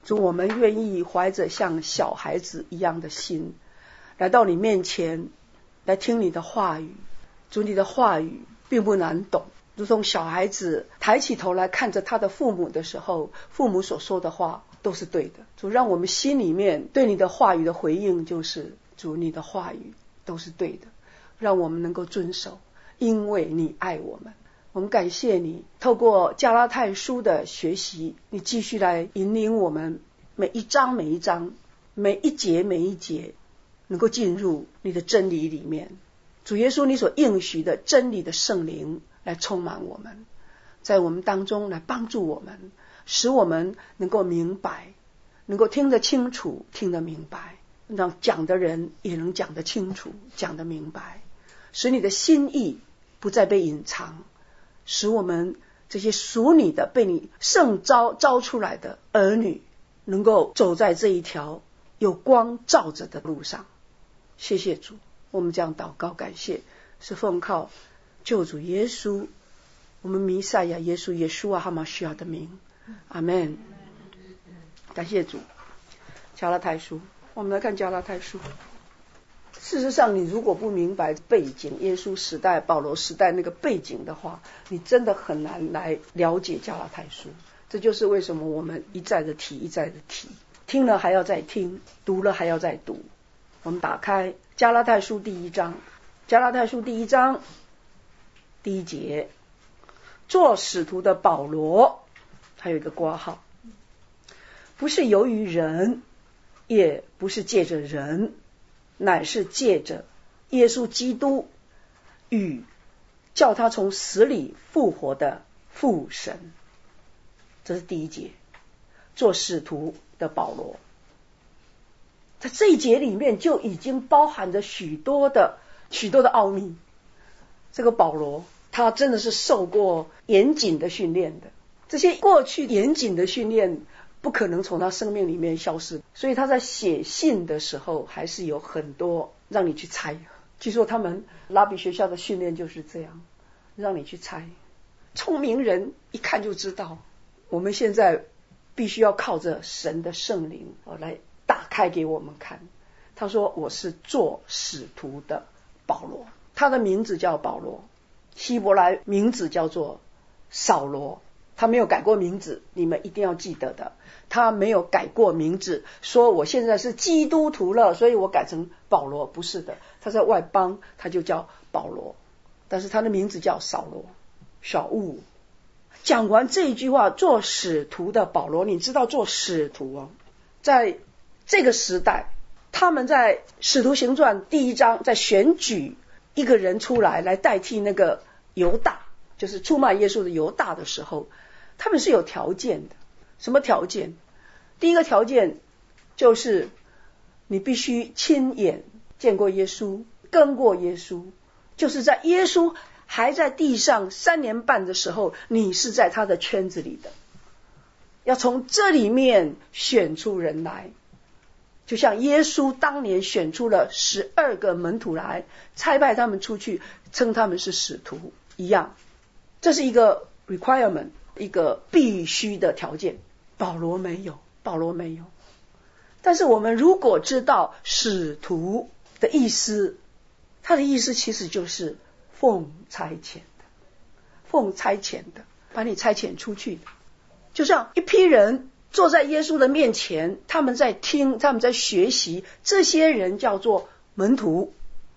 主，我们愿意怀着像小孩子一样的心来到你面前，来听你的话语。主，你的话语并不难懂，如同小孩子抬起头来看着他的父母的时候，父母所说的话都是对的。主，让我们心里面对你的话语的回应就是，主，你的话语都是对的，让我们能够遵守，因为你爱我们。我们感谢你，透过加拉太书的学习，你继续来引领我们，每一章每一章，每一节每一节，能够进入你的真理里面。主耶稣，你所应许的真理的圣灵来充满我们，在我们当中来帮助我们，使我们能够明白，能够听得清楚，听得明白，让讲的人也能讲得清楚，讲得明白，使你的心意不再被隐藏，使我们这些属你的被你圣招出来的儿女能够走在这一条有光照着的路上。谢谢主，我们这样祷告感谢，是奉靠救主耶稣，我们弥赛亚耶稣耶稣啊哈马需要的名，阿们。感谢主。加拉太书，我们来看加拉太书。事实上，你如果不明白背景，耶稣时代、保罗时代那个背景的话，你真的很难来了解加拉太书。这就是为什么我们一再的提，一再的提，听了还要再听，读了还要再读。我们打开加拉太书第一章，加拉太书第一章第一节，做使徒的保罗，还有一个括号，不是由于人，也不是借着人，乃是借着耶稣基督与叫他从死里复活的父神。这是第一节，做使徒的保罗。在这一节里面就已经包含着许多的奥秘。这个保罗他真的是受过严谨的训练的，这些过去严谨的训练不可能从他生命里面消失，所以他在写信的时候还是有很多让你去猜。据说他们拉比学校的训练就是这样，让你去猜，聪明人一看就知道。我们现在必须要靠着神的圣灵来打开给我们看。他说我是做使徒的保罗，他的名字叫保罗，希伯来名字叫做扫罗，他没有改过名字，你们一定要记得的，他没有改过名字说我现在是基督徒了，所以我改成保罗，不是的，他在外邦他就叫保罗，但是他的名字叫扫罗，小物。讲完这一句话，做使徒的保罗，你知道做使徒在这个时代，他们在使徒行传第一章在选举一个人出来代替那个犹大，就是出卖耶稣的犹大的时候，他们是有条件的。什么条件？第一个条件就是你必须亲眼见过耶稣，跟过耶稣，就是在耶稣还在地上3年半的时候，你是在他的圈子里的，要从这里面选出人来，就像耶稣当年选出了12个门徒来，差派他们出去，称他们是使徒一样。这是一个 requirement， 一个必须的条件。保罗没有。但是我们如果知道使徒的意思，他的意思其实就是奉差遣的，把你差遣出去的。就像一批人坐在耶稣的面前，他们在听，他们在学习，这些人叫做门徒。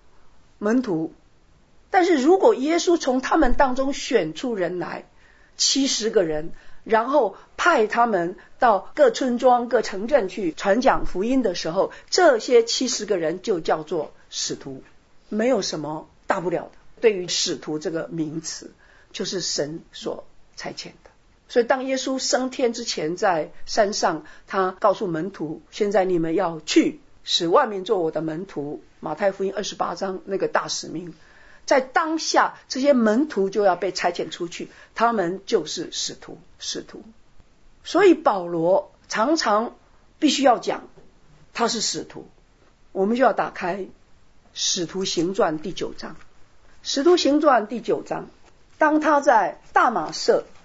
但是如果耶稣从他们当中选出人来70个人，然后派他们到各村庄各城镇去传讲福音的时候，这些70个人就叫做使徒，没有什么大不了的。对于使徒这个名词，就是神所差遣的。所以当耶稣升天之前，在山上他告诉门徒，现在你们要去使万民做我的门徒，马太福音28章那个大使命，在当下这些门徒就要被差遣出去，他们就是使徒。所以保罗常常必须要讲他是使徒。我们就要打开使徒行传第9章。使徒行传第9章，当他在大马色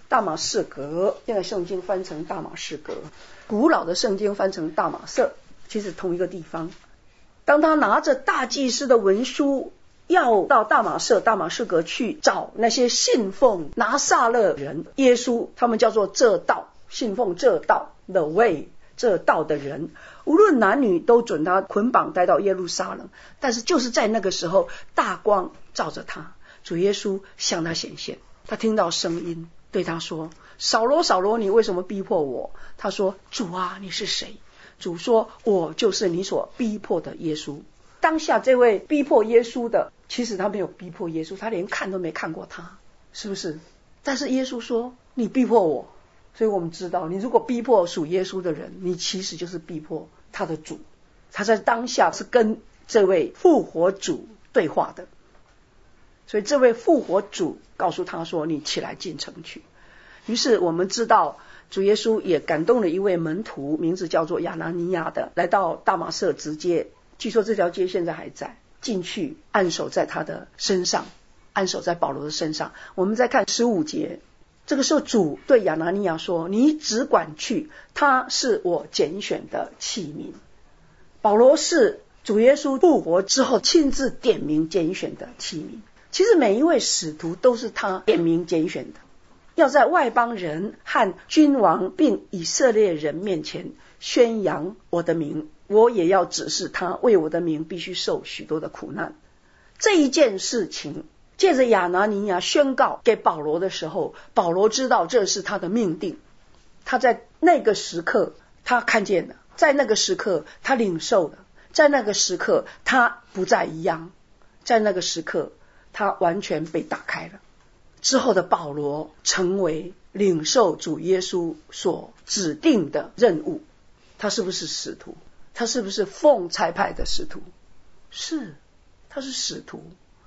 大马士革，现在圣经翻成大马士革，古老的圣经翻成大马色，其实同一个地方。当他拿着大祭司的文书要到大马士革去找那些信奉拿撒勒人耶稣，他们叫做这道，信奉这道 the way 这道的人，无论男女都准他捆绑带到耶路撒冷。但是就是在那个时候，大光照着他，主耶稣向他显现，他听到声音对他说，扫罗扫罗，你为什么逼迫我？他说，主啊，你是谁？主说，我就是你所逼迫的耶稣。当下这位逼迫耶稣的，其实他没有逼迫耶稣，他连看都没看过他，是不是？但是耶稣说，你逼迫我。所以我们知道，你如果逼迫属耶稣的人，你其实就是逼迫他的主。他在当下是跟这位复活主对话的，所以这位复活主告诉他说，你起来进城去。于是我们知道，主耶稣也感动了一位门徒，名字叫做亚拿尼亚的，来到大马色直街，据说这条街现在还在，进去按手在他的身上，按手在保罗的身上。我们再看15节，这个时候主对亚拿尼亚说，你只管去，他是我拣选的器皿。保罗是主耶稣复活之后亲自点名拣选的器皿。其实每一位使徒都是他点名拣选的，要在外邦人和君王并以色列人面前宣扬我的名，我也要指示他为我的名必须受许多的苦难。这一件事情借着亚拿尼亚宣告给保罗的时候，保罗知道这是他的命定。他在那个时刻他看见了，在那个时刻他领受了，在那个时刻他不再一样，在那个时刻他完全被打开了。之后的保罗成为领受主耶稣所指定的任务。他是不是使徒？他是不是奉差派的使徒？是，他是使徒。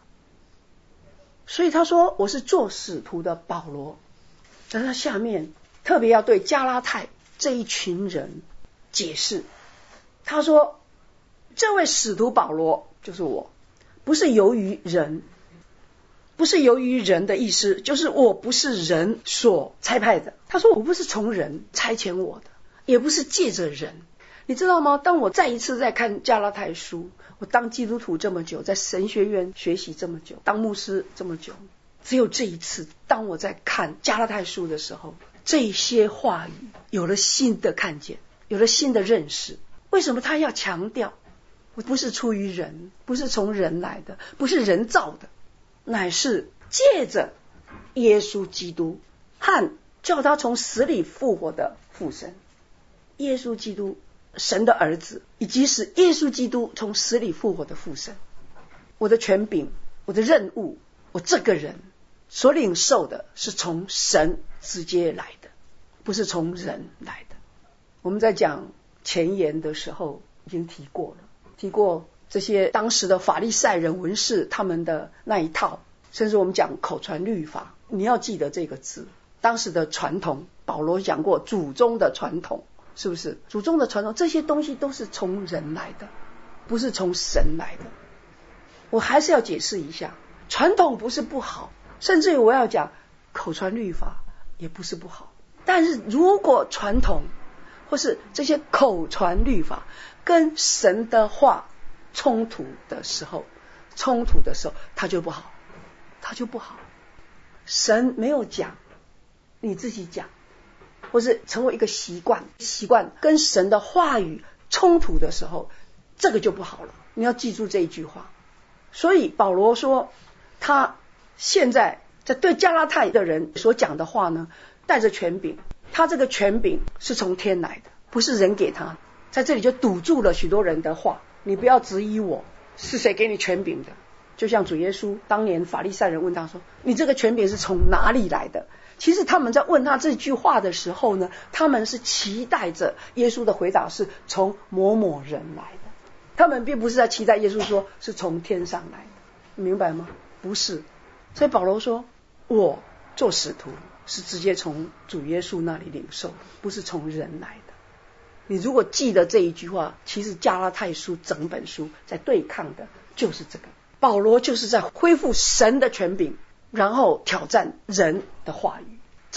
所以他说，我是做使徒的保罗。在他下面特别要对加拉太这一群人解释，他说，这位使徒保罗就是我，不是由于人，不是由于人的意思，就是我不是人所差派的。他说，我不是从人差遣我的，也不是借着人。你知道吗？当我再一次在看加拉太书，我当基督徒这么久，在神学院学习这么久，当牧师这么久，只有这一次，当我在看加拉太书的时候，这些话语有了新的看见，有了新的认识。为什么他要强调我不是出于人，不是从人来的，不是人造的，乃是借着耶稣基督和叫他从死里复活的父神，耶稣基督神的儿子，以及使耶稣基督从死里复活的父神。我的权柄，我的任务，我这个人所领受的是从神直接来的，不是从人来的。我们在讲前言的时候已经提过这些当时的法利赛人文士他们的那一套，甚至我们讲口传律法，你要记得这个字，当时的传统，保罗讲过祖宗的传统，是不是？祖宗的传统，这些东西都是从人来的，不是从神来的。我还是要解释一下，传统不是不好，甚至于我要讲口传律法也不是不好。但是如果传统或是这些口传律法跟神的话冲突的时候，它就不好，它就不好。神没有讲，你自己讲，或是成为一个习惯跟神的话语冲突的时候，这个就不好了。你要记住这一句话。所以保罗说，他现在在对加拉太的人所讲的话呢，带着权柄，他这个权柄是从天来的，不是人给他。在这里就堵住了许多人的话，你不要质疑我是谁给你权柄的。就像主耶稣当年法利赛人问他说，你这个权柄是从哪里来的？其实他们在问他这句话的时候呢，他们是期待着耶稣的回答是从某某人来的，他们并不是在期待耶稣说是从天上来的，明白吗？不是。所以保罗说，我做使徒是直接从主耶稣那里领受的，不是从人来的。你如果记得这一句话，其实加拉太书整本书在对抗的就是这个。保罗就是在恢复神的权柄，然后挑战人的话语，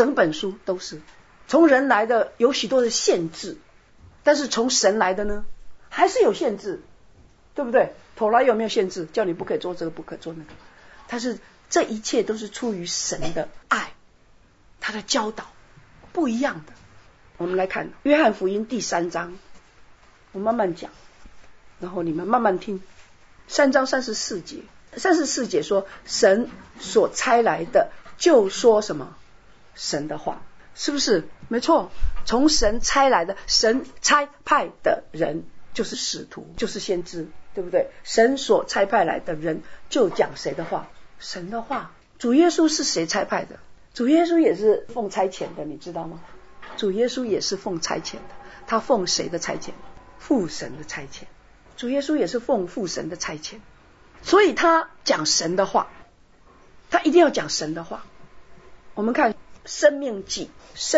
整本书都是。从人来的有许多的限制，但是从神来的呢，还是有限制，对不对？妥拉有没有限制？叫你不可以做这个，不可以做那个。但是这一切都是出于神的爱，他的教导不一样的。我们来看约翰福音第3章，我慢慢讲，然后你们慢慢听。3章34节，34节说神所差来的就说什么？神的话，是不是？没错，从神差来的，神差派的人就是使徒，就是先知，对不对？神所差派来的人就讲谁的话？神的话。主耶稣是谁差派的？主耶稣也是奉差遣的，你知道吗？主耶稣也是奉差遣的。他奉谁的差遣？父神的差遣。主耶稣也是奉父神的差遣，所以他讲神的话，他一定要讲神的话。我们看申命记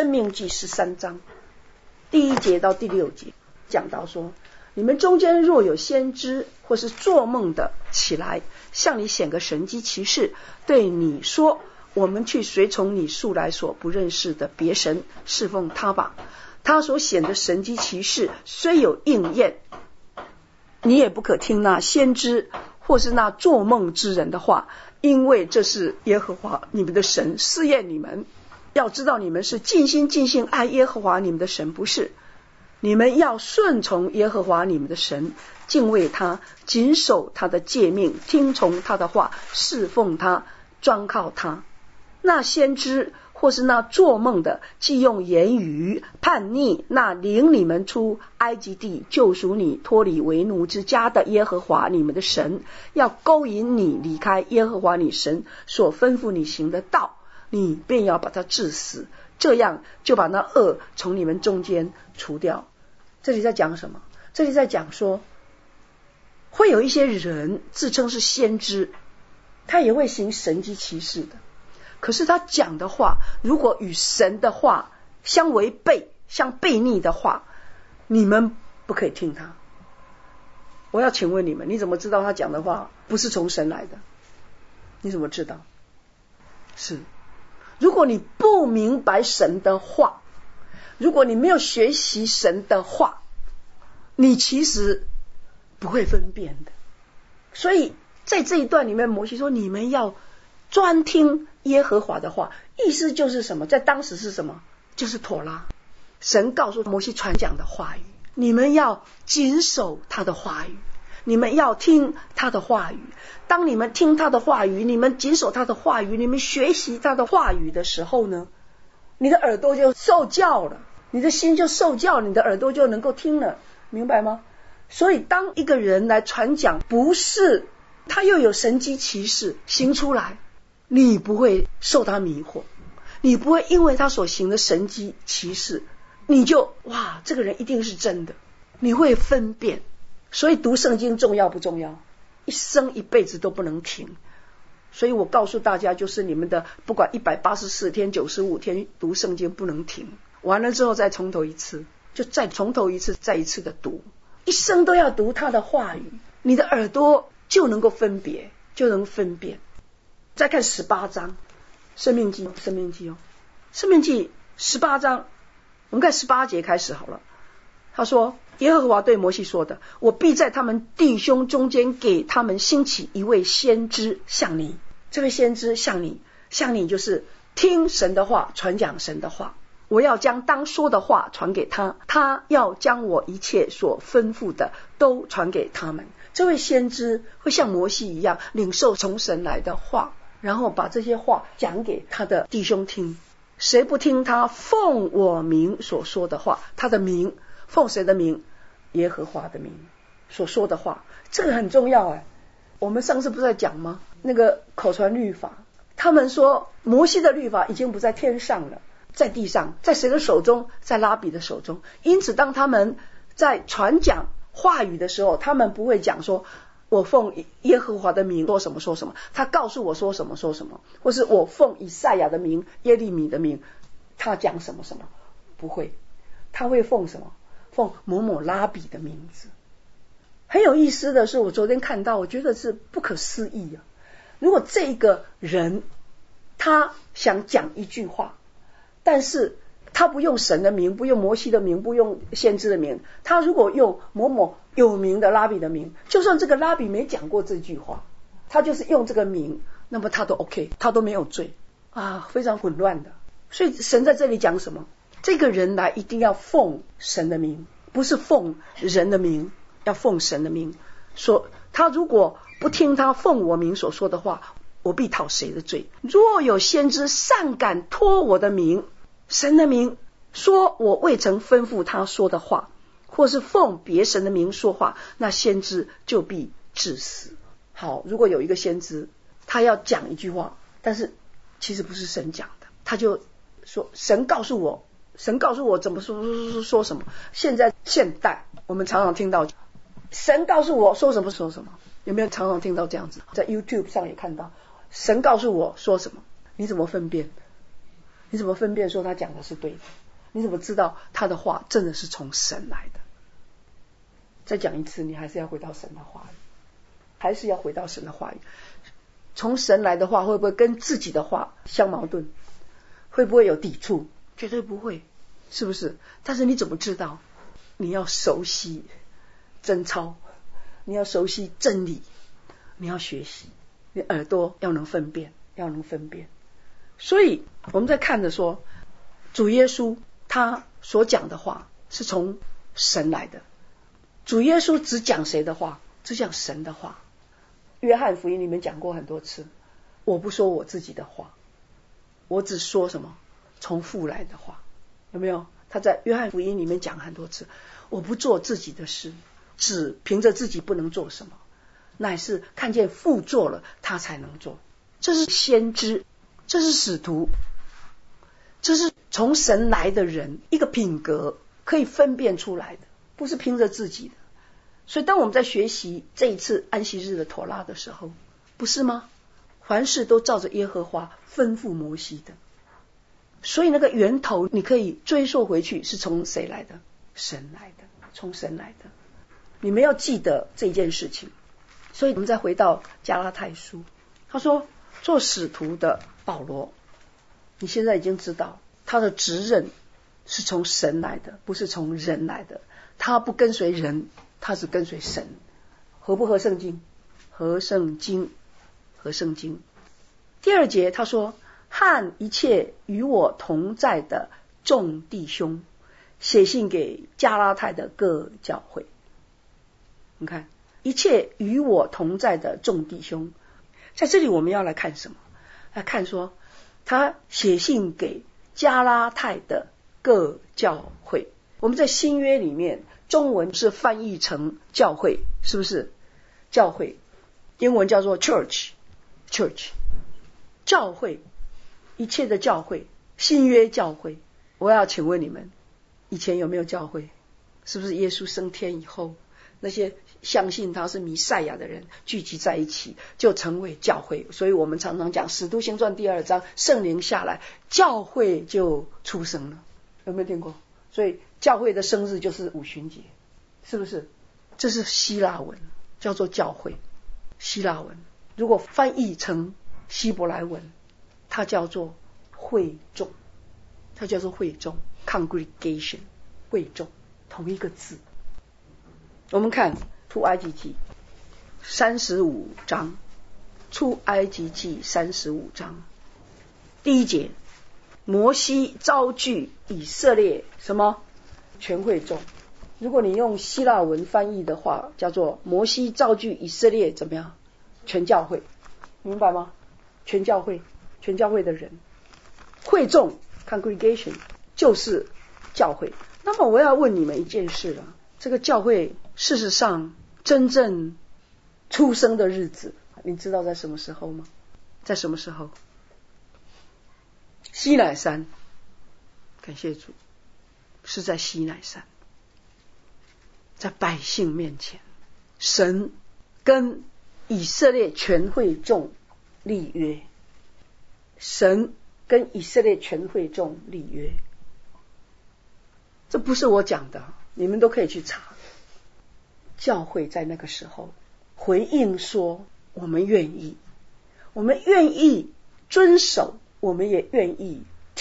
13章第1节到第6节，讲到说，你们中间若有先知或是做梦的起来，向你显个神迹奇事，对你说，我们去随从你素来所不认识的别神，侍奉他吧。他所显的神迹奇事虽有应验，你也不可听那先知或是那做梦之人的话，因为这是耶和华你们的神试验你们，要知道你们是尽心尽性爱耶和华你们的神，不是。你们要顺从耶和华你们的神，敬畏他，谨守他的诫命，听从他的话，侍奉他，专靠他。那先知或是那做梦的，既用言语叛逆那领你们出埃及地，救赎你脱离为奴之家的耶和华你们的神，要勾引你离开耶和华你神所吩咐你行的道，你便要把他治死，这样就把那恶从你们中间除掉。这里在讲什么？这里在讲说，会有一些人自称是先知，他也会行神迹奇事的，可是他讲的话如果与神的话相违背，相悖逆的话，你们不可以听他。我要请问你们，你怎么知道他讲的话不是从神来的？你怎么知道？是，如果你不明白神的话，如果你没有学习神的话，你其实不会分辨的。所以在这一段里面，摩西说你们要专听耶和华的话，意思就是什么？在当时是什么？就是妥拉。神告诉摩西传讲的话语，你们要谨守他的话语，你们要听他的话语。当你们听他的话语，你们谨守他的话语，你们学习他的话语的时候呢，你的耳朵就受教了，你的心就受教，你的耳朵就能够听了，明白吗？所以当一个人来传讲，不是他又有神迹奇事行出来，你不会受他迷惑，你不会因为他所行的神迹奇事你就哇，这个人一定是真的，你会分辨。所以读圣经重要不重要？一生一辈子都不能停。所以我告诉大家，就是你们的不管184天95天读圣经不能停，完了之后再从头一次，就再从头一次再一次的读，一生都要读他的话语，你的耳朵就能够分别，就能分辨。再看18章生命记哦，生命记18章，我们看18节开始好了。他说，耶和华对摩西说的，我必在他们弟兄中间给他们兴起一位先知像你。这位先知像你，像你就是听神的话，传讲神的话。我要将当说的话传给他，他要将我一切所吩咐的都传给他们。这位先知会像摩西一样领受从神来的话，然后把这些话讲给他的弟兄听。谁不听他奉我名所说的话，他的名奉谁的名？耶和华的名所说的话，这个很重要。我们上次不是在讲吗？那个口传律法，他们说摩西的律法已经不在天上了，在地上，在谁的手中？在拉比的手中。因此当他们在传讲话语的时候，他们不会讲说我奉耶和华的名说什么说什么，他告诉我说什么说什么，或是我奉以赛亚的名耶利米的名他讲什么什么，不会。他会奉什么？奉某某拉比的名字。很有意思的是，我昨天看到，我觉得是不可思议如果这个人他想讲一句话， 但是他不用神的名，不用摩西的名，不用先知的名，他如果用某某有名的拉比的名，就算这个拉比没讲过这句话，他就是用这个名，那么他都 OK， 他都没有罪啊，非常混乱的。所以神在这里讲什么？这个人来一定要奉神的名，不是奉人的名，要奉神的名。说他如果不听他奉我名所说的话，我必讨谁的罪？若有先知擅敢托我的名，神的名，说我未曾吩咐他说的话，或是奉别神的名说话，那先知就必治死。好，如果有一个先知，他要讲一句话，但是其实不是神讲的，他就说神告诉我怎么说什么。现代我们常常听到神告诉我说什么说什么，有没有常常听到这样子？在 YouTube 上也看到神告诉我说什么，你怎么分辨？你怎么分辨说他讲的是对的？你怎么知道他的话真的是从神来的？再讲一次，你还是要回到神的话语，还是要回到神的话语。从神来的话会不会跟自己的话相矛盾？会不会有抵触？绝对不会，是不是？但是你怎么知道？你要熟悉贞操，你要熟悉真理，你要学习，你耳朵要能分辨，要能分辨。所以我们在看着说，主耶稣他所讲的话是从神来的。主耶稣只讲谁的话？只讲神的话。约翰福音里面讲过很多次，我不说我自己的话，我只说什么？从父来的话。有没有？他在约翰福音里面讲很多次，我不做自己的事，只凭着自己不能做什么，乃是看见父做了他才能做。这是先知，这是使徒，这是从神来的人，一个品格可以分辨出来的，不是凭着自己的。所以当我们在学习这一次安息日的妥拉的时候，不是吗？凡事都照着耶和华吩咐摩西的。所以那个源头你可以追溯回去，是从谁来的？神来的，从神来的。你们要记得这件事情。所以我们再回到加拉太书，他说做使徒的保罗，你现在已经知道他的职任是从神来的，不是从人来的。他不跟随人，他只跟随神。合不合圣经？合圣经，合圣经。第二节他说，和一切与我同在的众弟兄，写信给加拉太的各教会。你看，一切与我同在的众弟兄，在这里我们要来看什么？来看说他写信给加拉太的各教会。我们在新约里面中文是翻译成教会，是不是？教会英文叫做 church， 教会，一切的教会，新约教会。我要请问你们，以前有没有教会？是不是耶稣升天以后，那些相信他是弥赛亚的人聚集在一起，就成为教会？所以我们常常讲使徒行传第2章，圣灵下来，教会就出生了。有没有听过？所以教会的生日就是五旬节，是不是？这是希腊文，叫做教会。希腊文如果翻译成希伯来文，它叫做会众，它叫做会众 congregation， 会众，同一个字。我们看出埃及记35章，出埃及记35章第1节，摩西召聚以色列什么？全会众。如果你用希腊文翻译的话，叫做摩西召聚以色列怎么样？全教会，明白吗？全教会，全教会的人，会众 congregation 就是教会。那么我要问你们一件事了，这个教会事实上真正出生的日子，你知道在什么时候吗？在什么时候？西乃山，感谢主，是在西乃山，在百姓面前，神跟以色列全会众立约，神跟以色列全会众立约，这不是我讲的，你们都可以去查。教会在那个时候回应说，我们愿意遵守，我们也愿意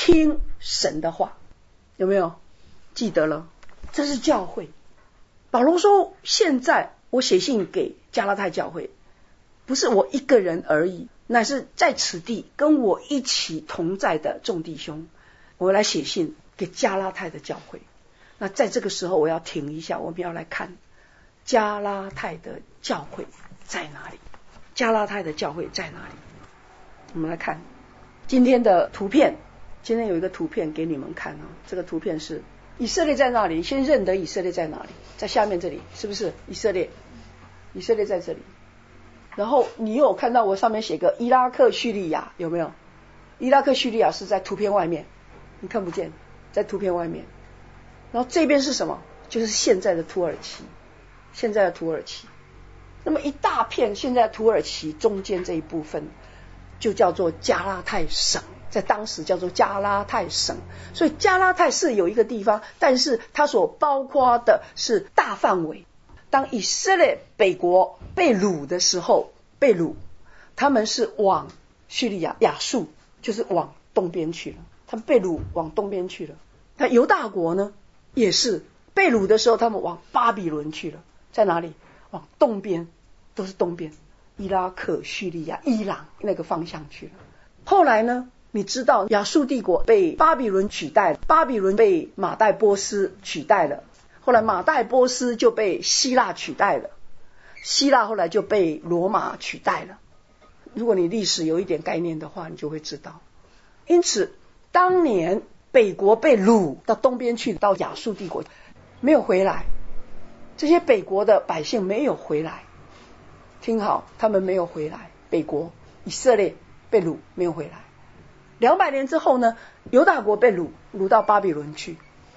听神的话，有没有记得了？这是教会。保罗说，现在我写信给加拉太教会，不是我一个人而已，乃是在此地跟我一起同在的众弟兄，我来写信给加拉太的教会。那在这个时候我要停一下，我们要来看加拉太的教会在哪里？加拉太的教会在哪里？我们来看今天的图片。今天有一个图片给你们看啊，这个图片是以色列在那里，先认得以色列在哪里，在下面这里，是不是以色列？以色列在这里。然后你有看到我上面写个伊拉克叙利亚，有没有？伊拉克叙利亚是在图片外面，你看不见，在图片外面。然后这边是什么？就是现在的土耳其，现在的土耳其。那么一大片现在土耳其中间这一部分就叫做加拉太省，在当时叫做加拉太省。所以加拉太是有一个地方，但是它所包括的是大范围。当以色列北国被掳的时候，被掳，他们是往叙利亚亚述，就是往东边去了，他们被掳往东边去了。那犹大国呢，也是被掳的时候，他们往巴比伦去了，在哪里？往东边，都是东边，伊拉克、叙利亚、伊朗那个方向去了。后来呢，你知道亚述帝国被巴比伦取代，巴比伦被马代波斯取代了，后来马代波斯就被希腊取代了，希腊后来就被罗马取代了。如果你历史有一点概念的话，你就会知道。因此当年北国被掳到东边去，到亚述帝国，没有回来，这些北国的百姓没有回来。听好，他们没有回来，北国以色列被掳没有回来。200年之后呢，犹大国被掳到巴比伦去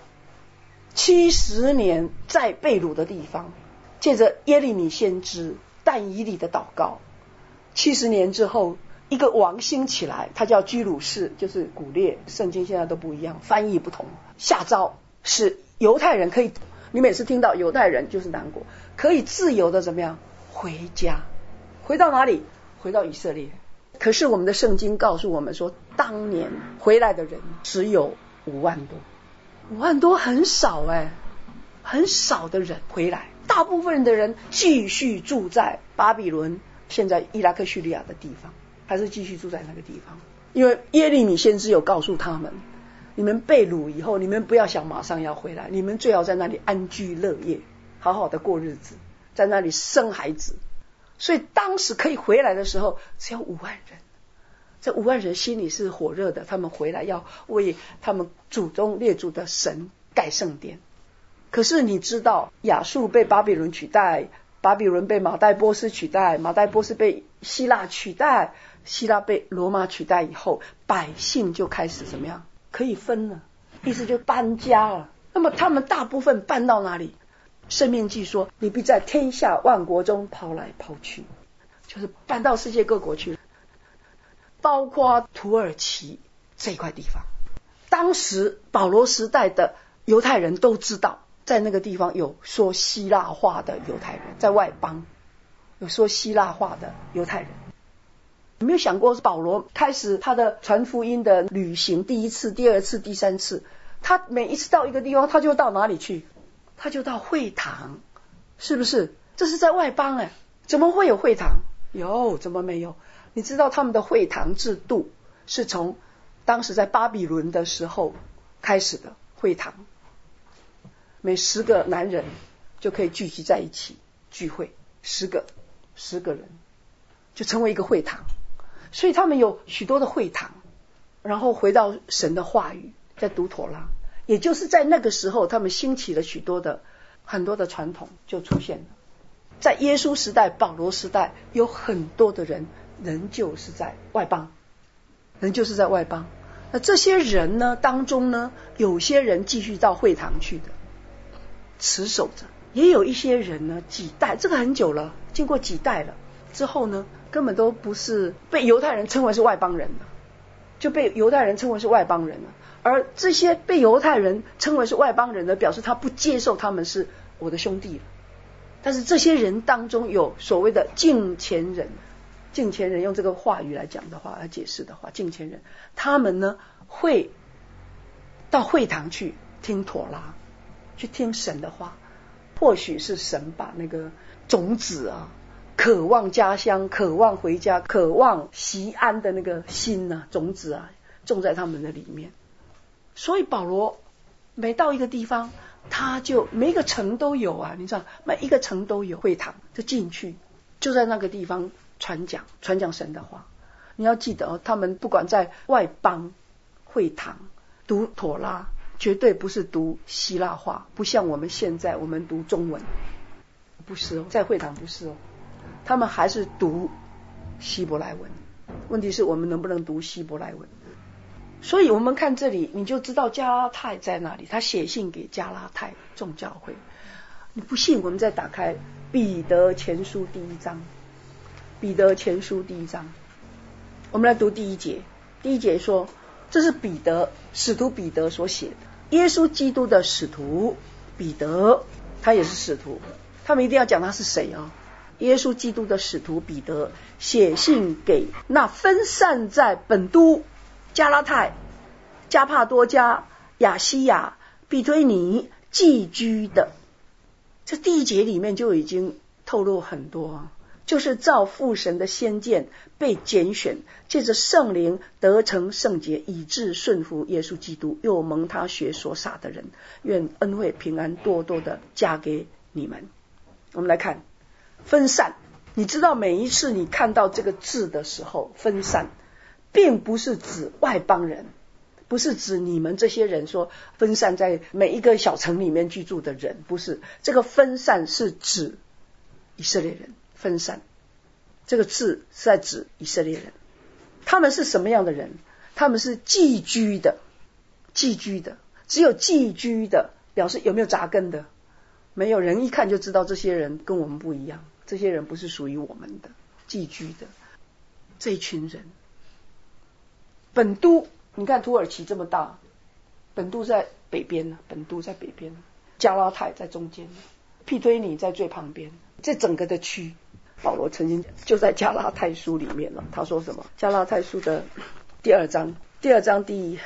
，70年在被掳的地方，借着耶利米先知但以理的祷告，70年之后一个王兴起来，他叫居鲁士，就是古列，圣经现在都不一样，翻译不同。下诏是犹太人可以，你每次听到犹太人就是南国，可以自由的怎么样回家，回到哪里？回到以色列。可是我们的圣经告诉我们说，当年回来的人只有5万多，5万多很少很少的人回来，大部分的人继续住在巴比伦，现在伊拉克叙利亚的地方，还是继续住在那个地方。因为耶利米先知有告诉他们，你们被掳以后，你们不要想马上要回来，你们最好在那里安居乐业，好好的过日子，在那里生孩子。所以当时可以回来的时候只有5万人，这5万人心里是火热的，他们回来要为他们祖宗列祖的神盖圣殿。可是你知道亚述被巴比伦取代，巴比伦被马代波斯取代，马代波斯被希腊取代，希腊被罗马取代以后，百姓就开始怎么样？可以分了，意思就搬家了。那么他们大部分搬到哪里？申命记说，你必在天下万国中抛来抛去，就是搬到世界各国去，包括土耳其这一块地方。当时保罗时代的犹太人都知道，在那个地方有说希腊话的犹太人，在外邦有说希腊话的犹太人。有没有想过保罗开始他的传福音的旅行，第1次、第2次、第3次，他每一次到一个地方，他就到哪里去？他就到会堂，是不是？这是在外邦怎么会有会堂？有，怎么没有？你知道他们的会堂制度是从当时在巴比伦的时候开始的会堂，每10个男人就可以聚集在一起聚会，10个人就成为一个会堂。所以他们有许多的会堂，然后回到神的话语，在读妥拉。也就是在那个时候，他们兴起了很多的传统就出现了。在耶稣时代、保罗时代，有很多的人仍旧是在外邦，那这些人呢当中呢，有些人继续到会堂去的，持守着；也有一些人呢，几代，这个很久了，经过几代了之后呢，根本都不是被犹太人称为是外邦人了，就被犹太人称为是外邦人了。而这些被犹太人称为是外邦人的，表示他不接受他们是我的兄弟了。但是这些人当中有所谓的敬虔人，用这个话语来讲的话，来解释的话，敬虔人他们呢会到会堂去听妥拉，去听神的话。或许是神把那个种子啊，渴望家乡，渴望回家，渴望息安的那个心啊，种子啊，种在他们的里面。所以保罗每到一个地方，他就每一个城都有啊，你知道，每一个城都有会堂，就进去，就在那个地方传讲神的话。你要记得哦，他们不管在外邦会堂读妥拉，绝对不是读希腊话，不像我们现在我们读中文，不是哦，在会堂不是哦，他们还是读希伯来文。问题是我们能不能读希伯来文？所以我们看这里，你就知道加拉太在那里，他写信给加拉太众教会。你不信，我们再打开彼得前书第一章。彼得前书第一章，我们来读第一节。第一节说，这是彼得，使徒彼得所写的，耶稣基督的使徒彼得，他也是使徒，他们一定要讲他是谁啊？耶稣基督的使徒彼得写信给那分散在本都、加拉太、加帕多家、亚西亚、庇推尼寄居的。这第一节里面就已经透露很多，就是照父神的先见被拣选，借着圣灵得成圣洁，以致顺服耶稣基督，又蒙他血所洒的人，愿恩惠平安多多的加给你们。我们来看分散，你知道每一次你看到这个字的时候，分散并不是指外邦人，不是指你们这些人说分散在每一个小城里面居住的人，不是，这个分散是指以色列人。分散这个字是在指以色列人，他们是什么样的人？他们是寄居的，寄居的，只有寄居的表示有没有扎根的？没有，人一看就知道这些人跟我们不一样，这些人不是属于我们的，寄居的这一群人。本都，你看土耳其这么大，本都在北边呢，本都在北边，加拉太在中间，庇推尼在最旁边，这整个的区。保罗曾经就在加拉太书里面了，他说什么？加拉太书的第二章第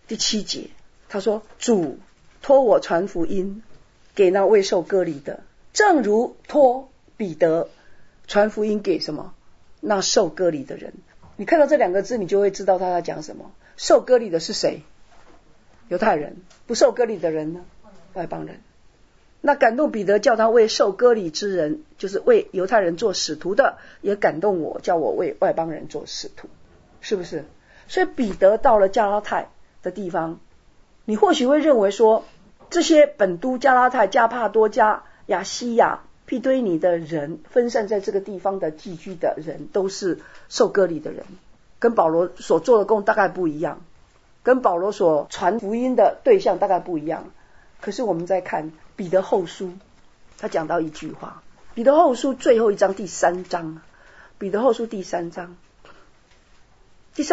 7节，他说：主托我传福音给那未受割礼的，正如托彼得传福音给什么？那受割礼的人。你看到这两个字，你就会知道他在讲什么。受割礼的是谁？犹太人。不受割礼的人呢？外邦人。那感动彼得叫他为受割礼之人，就是为犹太人做使徒的，也感动我，叫我为外邦人做使徒，是不是？所以彼得到了加拉太的地方，你或许会认为说，这些本都、加拉太、加帕多家、亚西亚、庇推尼的人，分散在这个地方的寄居的人，都是受割礼的人，跟保罗所做的工大概不一样，跟保罗所传福音的对象大概不一样。可是我们再看彼得后书，他讲到一句话，彼得后书最后一章第3章，彼得后书第3章第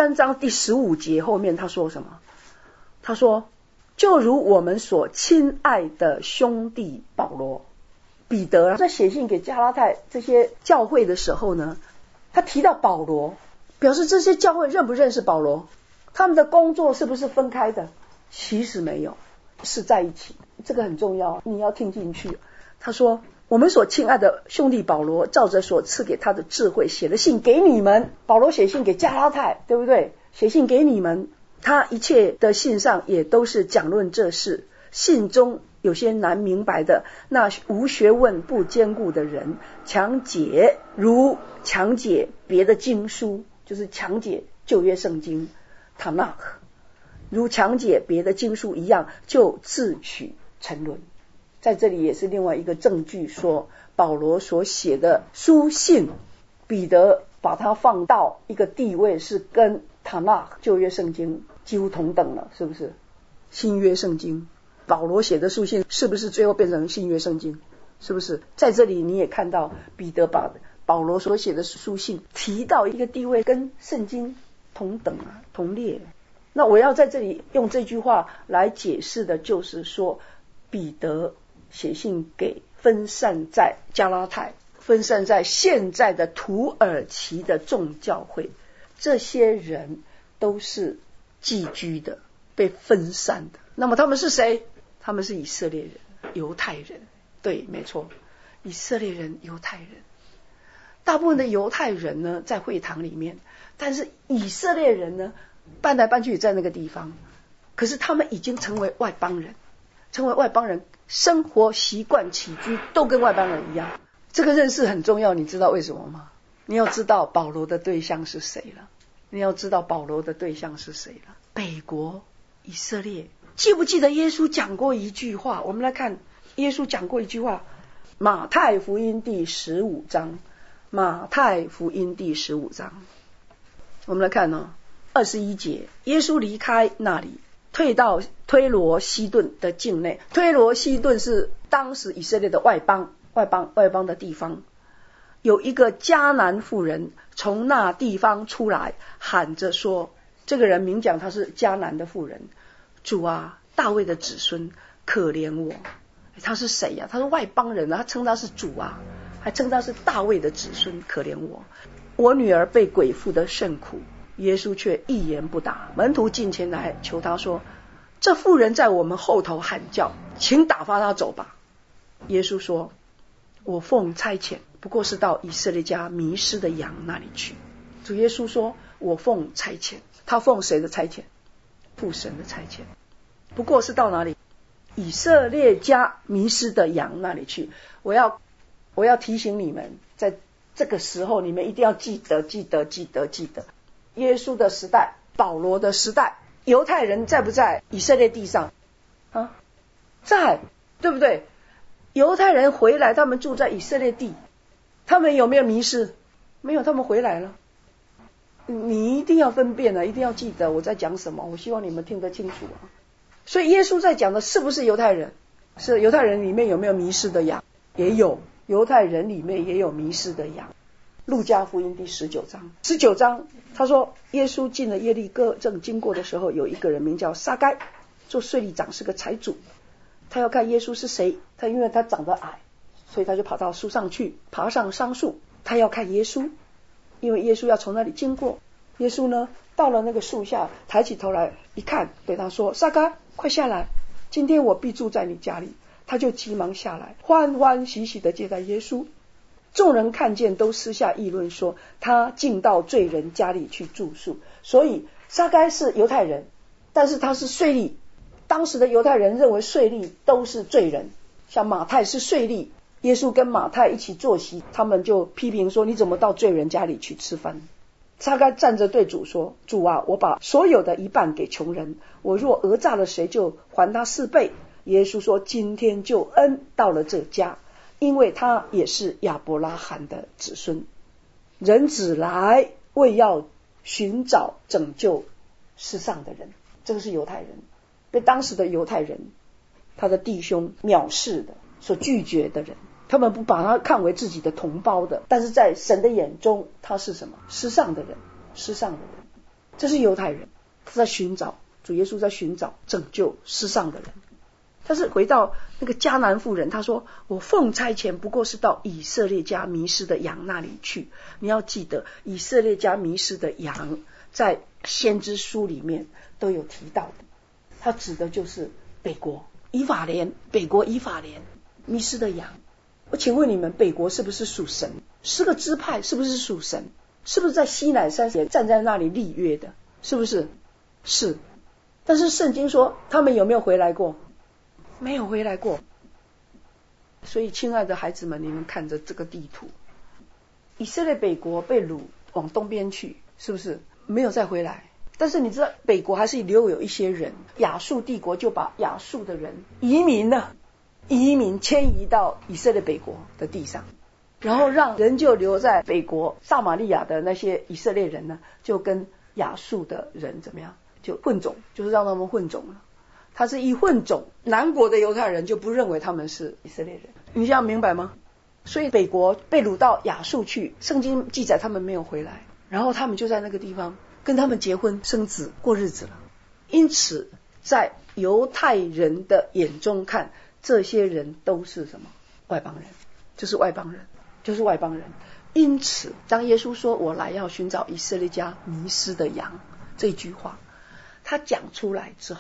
15节后面他说什么？他说：就如我们所亲爱的兄弟保罗，彼得在写信给加拉太这些教会的时候呢，他提到保罗，表示这些教会认不认识保罗，他们的工作是不是分开的？其实没有，是在一起，这个很重要，你要听进去。他说：我们所亲爱的兄弟保罗，照着所赐给他的智慧，写了信给你们。保罗写信给加拉太，对不对？写信给你们，他一切的信上也都是讲论这事。信中有些难明白的，那无学问不坚固的人强解，如强解别的经书，就是强解旧约圣经塔纳克，如强解别的经书一样，就自取沉沦。在这里也是另外一个证据，说保罗所写的书信，彼得把它放到一个地位，是跟塔纳克旧约圣经几乎同等了，是不是？新约圣经，保罗写的书信是不是最后变成新约圣经？是不是？在这里你也看到彼得把保罗所写的书信提到一个地位，跟圣经同等啊，同列。那我要在这里用这句话来解释的，就是说彼得写信给分散在加拉太、分散在现在的土耳其的众教会，这些人都是寄居的，被分散的， 那么他们是谁？他们是以色列人，犹太人。对，没错，以色列人，犹太人。大部分的犹太人呢在会堂里面，但是以色列人呢搬来搬去也在那个地方，可是他们已经成为外邦人，生活习惯起居都跟外邦人一样。这个认识很重要，你知道为什么吗？你要知道保罗的对象是谁了。北国以色列。记不记得耶稣讲过一句话？我们来看耶稣讲过一句话，马太福音第15章，我们来看21节，耶稣离开那里，退到推罗西顿的境内。推罗西顿是当时以色列的外邦的地方。有一个迦南妇人从那地方出来，喊着说，这个人明讲他是迦南的妇人，主啊，大卫的子孙，可怜我。他是谁呀？他是外邦人啊，他称他是主啊，还称他是大卫的子孙，可怜我。我女儿被鬼附得甚苦。耶稣却一言不答。门徒进前来求他说，这妇人在我们后头喊叫，请打发他走吧。耶稣说，我奉差遣，不过是到以色列家迷失的羊那里去。主耶稣说，我奉差遣。他奉谁的差遣？父神的差遣。不过是到哪里？以色列家迷失的羊那里去。我要提醒你们，在这个时候你们一定要记得。耶稣的时代，保罗的时代，犹太人在不在以色列地上啊？在，对不对？犹太人回来，他们住在以色列地，他们有没有迷失？没有，他们回来了。你一定要分辨一定要记得我在讲什么，我希望你们听得清楚啊。所以耶稣在讲的是不是犹太人？是。犹太人里面有没有迷失的羊？也有，犹太人里面也有迷失的羊。路加福音第19章，他说耶稣进了耶利哥，正经过的时候，有一个人名叫撒该，做税吏长，是个财主。他要看耶稣是谁，他因为他长得矮，所以他就跑到树上去，爬上桑树，他要看耶稣，因为耶稣要从那里经过。耶稣呢到了那个树下，抬起头来一看，对他说，撒该，快下来，今天我必住在你家里。他就急忙下来，欢欢喜喜地接待耶稣。众人看见，都私下议论说，他进到罪人家里去住宿。所以撒该是犹太人，但是他是税吏。当时的犹太人认为税吏都是罪人，像马太是税吏，耶稣跟马太一起坐席，他们就批评说，你怎么到罪人家里去吃饭？撒该站着对主说，主啊，我把所有的一半给穷人，我若讹诈了谁，就还他4倍。耶稣说，今天救恩到了这家，因为他也是亚伯拉罕的子孙。人子来，为要寻找拯救世上的人。这个是犹太人，被当时的犹太人他的弟兄藐视的，所拒绝的人，他们不把他看为自己的同胞的，但是在神的眼中他是什么？世上的人。这是犹太人，他在寻找，主耶稣在寻找拯救世上的人。但是回到那个迦南妇人，他说，我奉差遣，不过是到以色列家迷失的羊那里去。你要记得，以色列家迷失的羊在先知书里面都有提到的，它指的就是北国以法莲，迷失的羊。我请问你们，北国是不是属神？10个支派是不是属神？是不是在西乃山也站在那里立约的？是不是？是。但是圣经说他们有没有回来过？没有回来过。所以亲爱的孩子们，你们看着这个地图，以色列北国被掳往东边去，是不是没有再回来？但是你知道北国还是留有一些人，亚述帝国就把亚述的人移民迁移到以色列北国的地上，然后让人就留在北国撒玛利亚的那些以色列人呢，就跟亚述的人怎么样，就混种，就是让他们混种了。他是一混种，南国的犹太人就不认为他们是以色列人，你这样明白吗？所以北国被掳到亚述去，圣经记载他们没有回来，然后他们就在那个地方跟他们结婚生子过日子了。因此在犹太人的眼中看，这些人都是什么？外邦人，就是外邦人。因此当耶稣说我来要寻找以色列家迷失的羊这句话，他讲出来之后，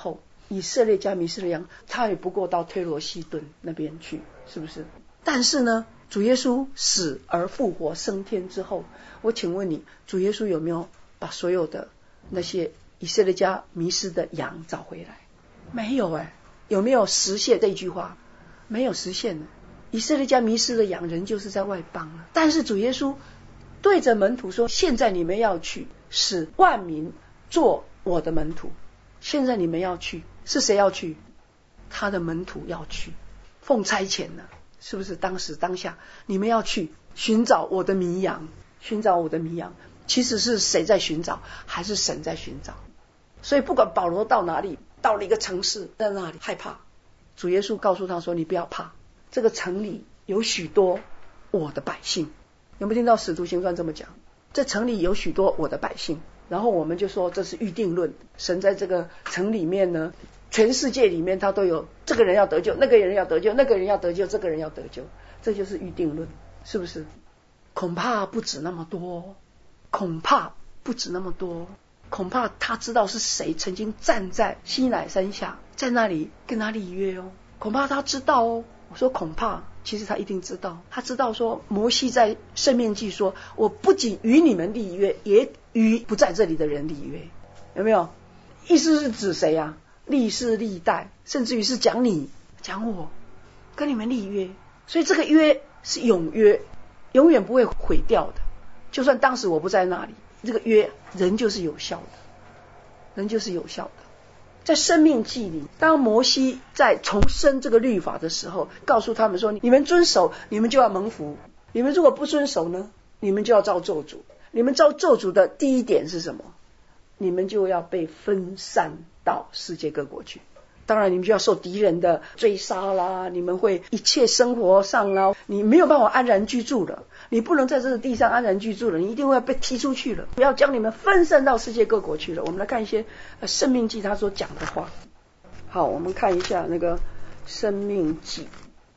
以色列家迷失的羊，他也不过到推罗西顿那边去，是不是？但是呢，主耶稣死而复活升天之后，我请问你，主耶稣有没有把所有的那些以色列家迷失的羊找回来？没有有没有实现这句话？没有实现的。以色列家迷失的羊人就是在外邦了。但是主耶稣对着门徒说，现在你们要去，使万民做我的门徒。现在你们要去，是谁要去？他的门徒要去，奉差遣呢，是不是？当时当下你们要去寻找我的迷羊，寻找我的迷羊。其实是谁在寻找？还是神在寻找？所以不管保罗到哪里，到了一个城市，在那里害怕，主耶稣告诉他说，你不要怕，这个城里有许多我的百姓。有没有听到使徒行传这么讲？这城里有许多我的百姓。然后我们就说这是预定论，神在这个城里面呢，全世界里面他都有，这个人要得救，那个人要得救，那个人要得救，这个人要得救，这就是预定论，是不是？恐怕不止那么多，恐怕不止那么多，恐怕他知道是谁曾经站在西乃山下，在那里跟他立约哦，恐怕他知道哦。我说恐怕，其实他一定知道，他知道说摩西在申命记说，我不仅与你们立约，也与不在这里的人立约，有没有？意思是指谁啊？历世历代，甚至于是讲你讲我，跟你们立约。所以这个约是永约，永远不会毁掉的。就算当时我不在那里，这个约仍旧是有效的，仍旧是有效的。在申命记里，当摩西在重申这个律法的时候，告诉他们说，你们遵守，你们就要蒙福；你们如果不遵守呢，你们就要遭咒诅。你们遭咒诅的第一点是什么？你们就要被分散到世界各国去。当然你们就要受敌人的追杀啦，你们会一切生活上啦，你没有办法安然居住了，你不能在这个地上安然居住了，你一定会被踢出去了，不要将你们分散到世界各国去了。我们来看一些申命记他所讲的话。好，我们看一下那个申命记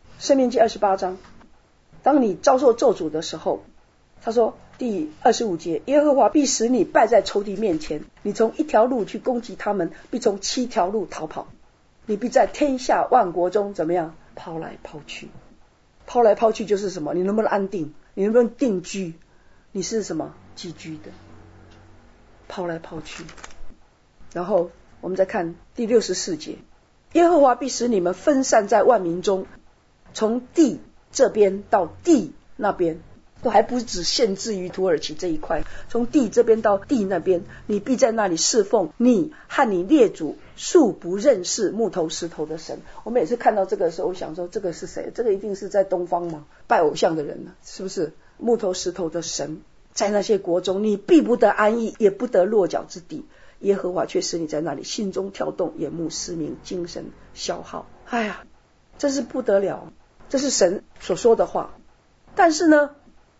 28章，当你遭受咒诅的时候，他说第25节，耶和华必使你败在仇敌面前，你从一条路去攻击他们，必从7条路逃跑，你必在天下万国中怎么样？抛来抛去。抛来抛去就是什么？你能不能安定？你能不能定居？你是什么？寄居的。抛来抛去。然后我们再看第64节，耶和华必使你们分散在万民中，从地这边到地那边，都还不只限制于土耳其这一块，从地这边到地那边，你必在那里侍奉你和你列祖素不认识木头石头的神。我每次看到这个的时候，我想说这个是谁？这个一定是在东方嘛，拜偶像的人呢，是不是？木头石头的神，在那些国中，你必不得安逸，也不得落脚之地。耶和华却使你在那里心中跳动，眼目失明，精神消耗。哎呀，这是不得了，这是神所说的话。但是呢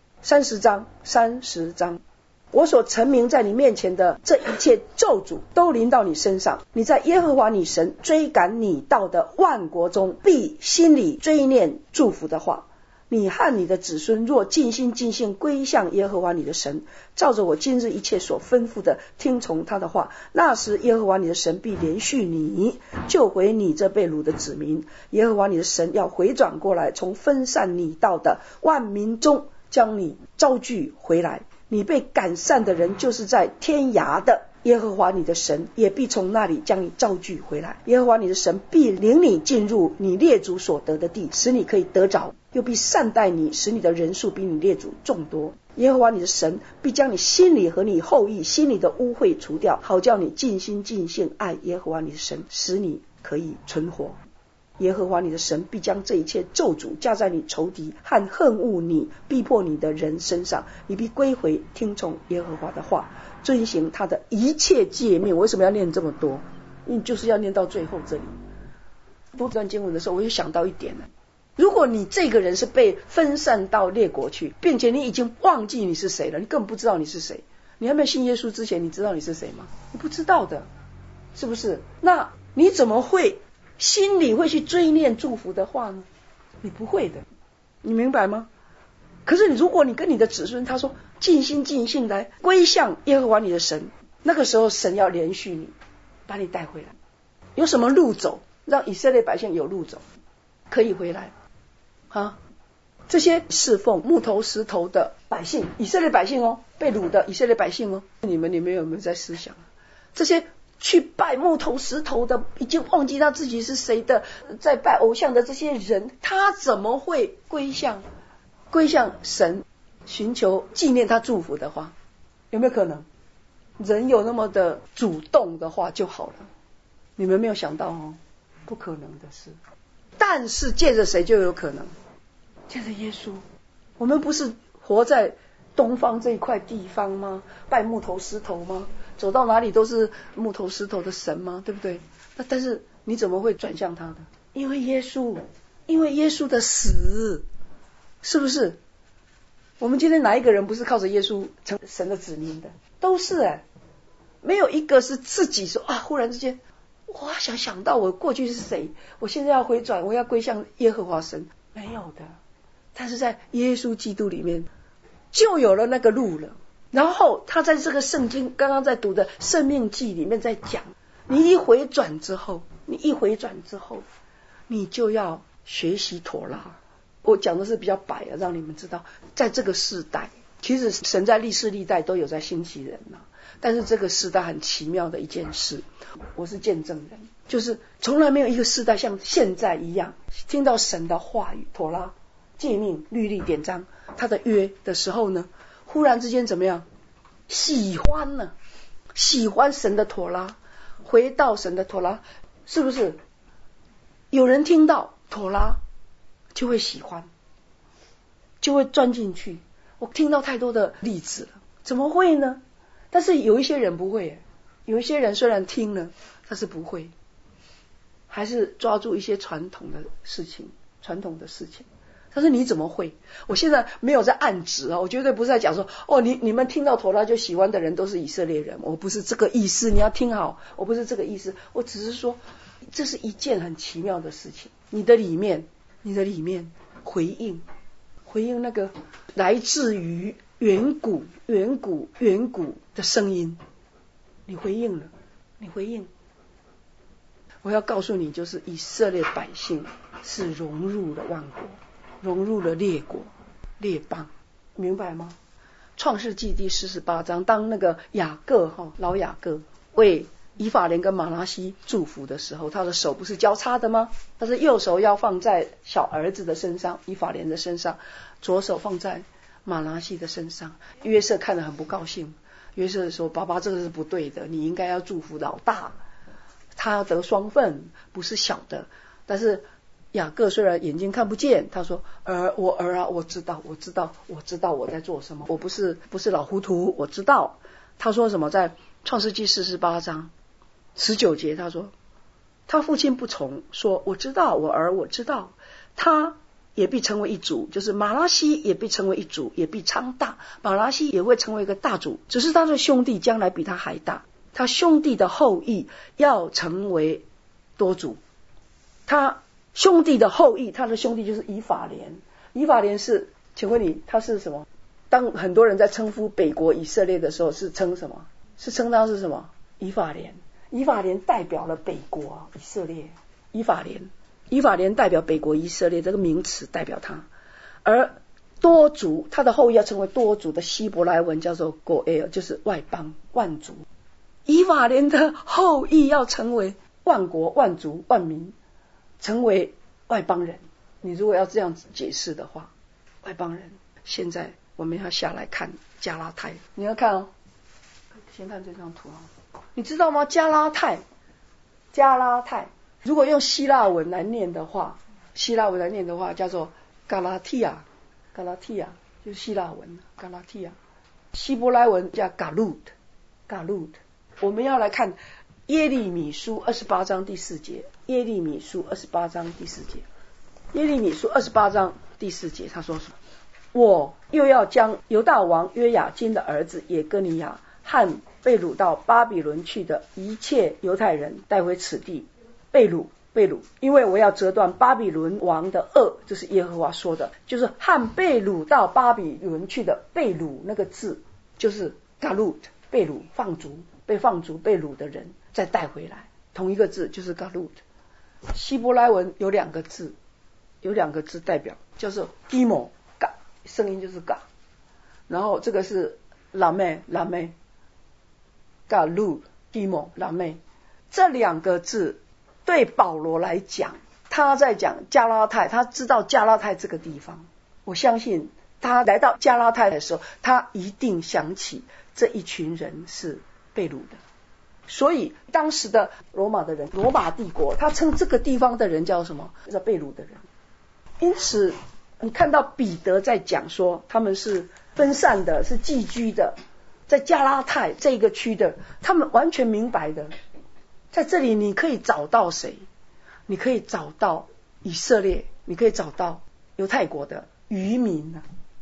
30章，我所陈明在你面前的这一切咒诅都临到你身上，你在耶和华你神追赶你到的万国中，必心里追念祝福的话。你和你的子孙若尽心尽性归向耶和华你的神，照着我今日一切所吩咐的听从他的话，那时耶和华你的神必怜恤你，救回你这被掳的子民。耶和华你的神要回转过来，从分散你到的万民中将你招聚回来。你被赶散的人，就是在天涯的耶和华你的神也必从那里将你招聚回来。耶和华你的神必领你进入你列祖所得的地，使你可以得着，又必善待你，使你的人数比你列祖众多。耶和华你的神必将你心里和你后裔心里的污秽除掉，好叫你尽心尽性爱耶和华你的神，使你可以存活。耶和华你的神必将这一切咒诅加在你仇敌和恨恶你逼迫你的人身上，你必归回听从耶和华的话，遵行他的一切诫命。我为什么要念这么多？因为就是要念到最后这里。读这段经文的时候，我就想到一点了，如果你这个人是被分散到列国去，并且你已经忘记你是谁了，你根本不知道你是谁，你还没有信耶稣之前，你知道你是谁吗？你不知道的，是不是？那你怎么会心里会去追念祝福的话呢？你不会的，你明白吗？可是如果你跟你的子孙他说尽心尽性来归向耶和华你的神，那个时候神要怜恤你，把你带回来。 有什么路走，让以色列百姓有路走，可以回来啊？这些侍奉木头石头的百姓，以色列百姓哦，被掳的以色列百姓哦，你们有没有在思想这些去拜木头石头的，已经忘记他自己是谁的，在拜偶像的这些人，他怎么会归向神，寻求纪念他祝福的话，有没有可能？人有那么的主动的话就好了。你们没有想到哦，不可能的事。但是借着谁就有可能？借着耶稣。我们不是活在东方这一块地方吗？拜木头石头吗？走到哪里都是木头石头的神吗？对不对？但是你怎么会转向他的？因为耶稣的死，是不是？我们今天哪一个人不是靠着耶稣成神的子民的？都是没有一个是自己说啊，忽然之间我想到我过去是谁，我现在要回转，我要归向耶和华神，没有的。但是在耶稣基督里面就有了那个路了。然后他在这个圣经刚刚在读的生命记里面在讲，你一回转之后，你就要学习妥拉。我讲的是比较白的，让你们知道在这个世代，其实神在历世历代都有在兴起人但是这个世代很奇妙的一件事，我是见证人，就是从来没有一个世代像现在一样听到神的话语妥拉诫命律例典章他的约的时候呢，忽然之间怎么样喜欢神的妥拉，回到神的妥拉，是不是有人听到妥拉就会喜欢，就会钻进去？我听到太多的例子了，怎么会呢？但是有一些人不会，有一些人虽然听了，但是不会，还是抓住一些传统的事情。但是你怎么会？我现在没有在暗指我绝对不是在讲说你们听到妥拉就喜欢的人都是以色列人，我不是这个意思，你要听好，我不是这个意思，我只是说这是一件很奇妙的事情。你的里面回应那个来自于远古的声音，你回应了。我要告诉你，就是以色列百姓是融入了万国，融入了列国列邦，明白吗？创世纪第48章，当那个老雅各为以法莲跟玛拿西祝福的时候，他的手不是交叉的吗？他是右手要放在小儿子的身上，以法莲的身上，左手放在玛拿西的身上。约瑟看得很不高兴，约瑟说：爸爸，这个是不对的，你应该要祝福老大，他要得双份，不是小的。但是雅各虽然眼睛看不见，他说：我儿啊，我知道我在做什么，我不是老糊涂，我知道。他说什么？在创世纪48章19节，他说他父亲不从，说我知道，我儿，我知道，他也必成为一族，就是马拉西也必成为一族，也必昌大，马拉西也会成为一个大族，只是他的兄弟将来比他还大，他兄弟的后裔要成为多族。他兄弟的后裔，他的兄弟就是以法莲。以法莲是，请问你他是什么？当很多人在称呼北国以色列的时候，是称什么？是称他是什么？以法莲。以法莲代表了北国以色列，以法莲代表北国以色列，这个名词代表他。而多族，他的后裔要成为多族的希伯来文叫做 Goel， 就是外邦万族。以法莲的后裔要成为万国万族万民，成为外邦人。你如果要这样子解释的话，外邦人。现在我们要下来看加拉太，你要看先看这张图你知道吗？加拉太如果用希腊文来念的话叫做加拉提亚就是希腊文加拉提亚，希伯来文叫 Galut。 我们要来看耶利米书28章第4节，耶利米书28章第4节，他说什么？我又要将犹大王约雅斤的儿子耶哥尼亚和被掳到巴比伦去的一切犹太人带回此地，被掳，因为我要折断巴比伦王的恶，这是耶和华说的，就是和被掳到巴比伦去的被掳那个字就是 galut， 被掳放逐，被放逐被掳的人再带回来。 同一个字就是 galut。希伯来文有两个字代表，叫做 gimo， 声音就是 ga， 然后这个是 lame galut gimo lame， 这两个字对保罗来讲，他在讲加拉太，他知道加拉太这个地方，我相信他来到加拉太的时候，他一定想起这一群人是被掳的。所以当时的罗马的人，罗马帝国，他称这个地方的人叫什么？叫被掳的人。因此你看到彼得在讲说他们是分散的，是寄居的，在加拉太这个区的，他们完全明白的。在这里你可以找到谁？你可以找到以色列，你可以找到犹太国的渔民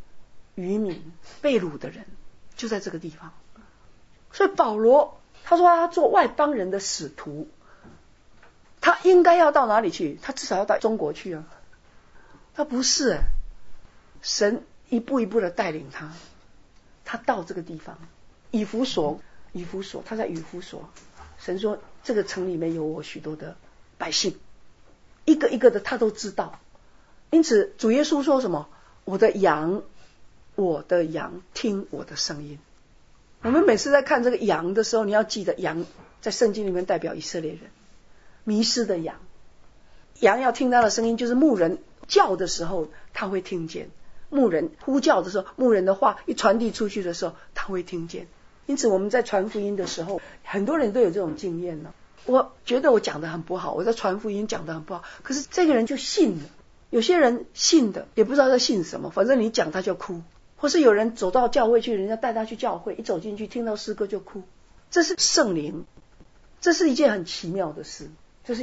被掳的人就在这个地方。所以保罗他说他做外邦人的使徒，他应该要到哪里去？他至少要到中国去啊。他不是神一步一步的带领他到这个地方。以弗所，他在以弗所，神说这个城里面有我许多的百姓，一个一个的他都知道。因此主耶稣说什么？我的羊听我的声音。我们每次在看这个羊的时候，你要记得羊在圣经里面代表以色列人，迷失的羊。羊要听他的声音，就是牧人叫的时候他会听见，牧人呼叫的时候，牧人的话一传递出去的时候他会听见。因此我们在传福音的时候，很多人都有这种经验呢。我觉得我讲得很不好，我在传福音讲得很不好，可是这个人就信了。有些人信的也不知道在信什么，反正你讲他就哭。或是有人走到教会去，人家带他去教会，一走进去听到诗歌就哭。这是圣灵，这是一件很奇妙的事，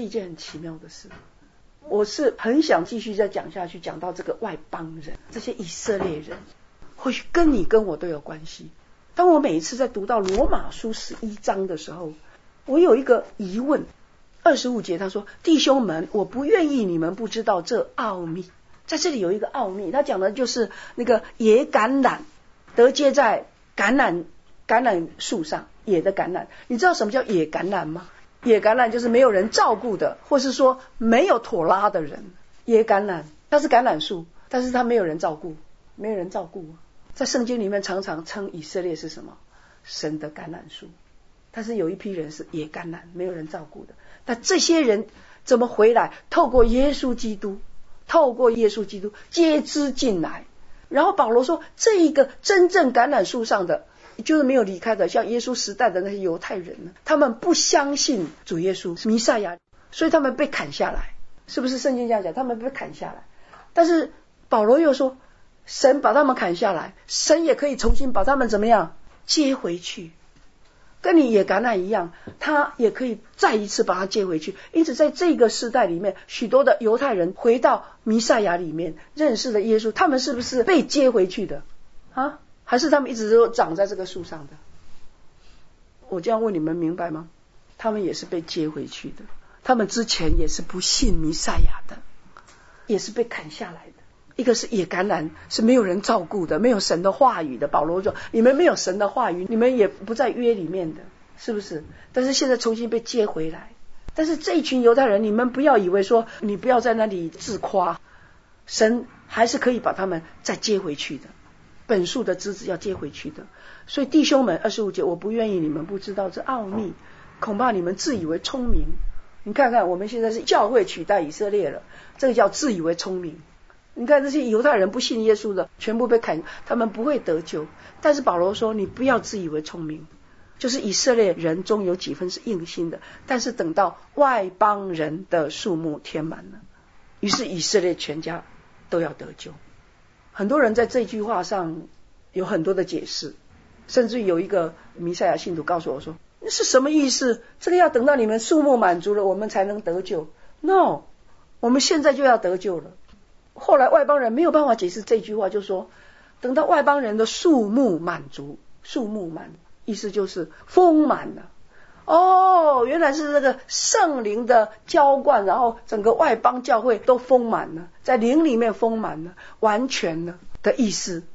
我是很想继续再讲下去，讲到这个外邦人，这些以色列人或许跟你跟我都有关系。当我每一次在读到罗马书11章的时候，我有一个疑问。25节他说，弟兄们，我不愿意你们不知道这奥秘。在这里有一个奥秘，他讲的就是那个野橄榄得结在橄榄树上，野的橄榄。你知道什么叫野橄榄吗？野橄榄就是没有人照顾的，或是说没有妥拉的人。野橄榄它是橄榄树，但是它没有人照顾，在圣经里面常常称以色列是什么？神的橄榄树。但是有一批人是野橄榄，没有人照顾的。那这些人怎么回来？透过耶稣基督接枝进来。然后保罗说，这一个真正橄榄树上的，就是没有离开的，像耶稣时代的那些犹太人呢，他们不相信主耶稣弥赛亚，所以他们被砍下来。是不是圣经这样讲？他们被砍下来。但是保罗又说，神把他们砍下来，神也可以重新把他们怎么样接回去，跟你野橄榄一样，他也可以再一次把他接回去。因此在这个世代里面，许多的犹太人回到弥赛亚里面，认识了耶稣，他们是不是被接回去的啊？还是他们一直都长在这个树上的？我这样问你们明白吗？他们也是被接回去的，他们之前也是不信弥赛亚的，也是被砍下来的。一个是野橄榄，是没有人照顾的，没有神的话语的。保罗说，你们没有神的话语，你们也不在约里面的，是不是？但是现在重新被接回来。但是这一群犹太人，你们不要以为说，你不要在那里自夸，神还是可以把他们再接回去的，本树的枝子要接回去的。所以弟兄们，25节，我不愿意你们不知道这奥秘，恐怕你们自以为聪明。你看看我们现在是教会取代以色列了，这个叫自以为聪明。你看这些犹太人不信耶稣的，全部被砍，他们不会得救。但是保罗说，你不要自以为聪明，就是以色列人中有几分是硬心的，但是等到外邦人的数目填满了，于是以色列全家都要得救。很多人在这句话上有很多的解释，甚至有一个弥赛亚信徒告诉我说，是什么意思？这个要等到你们数目满足了，我们才能得救。 No， 我们现在就要得救了。后来外邦人没有办法解释这句话，就说等到外邦人的数目满足，意思就是丰满了。哦，原来是这个圣灵的浇灌，然后整个外邦教会都丰满了，在灵里面丰满了，完全了的意思。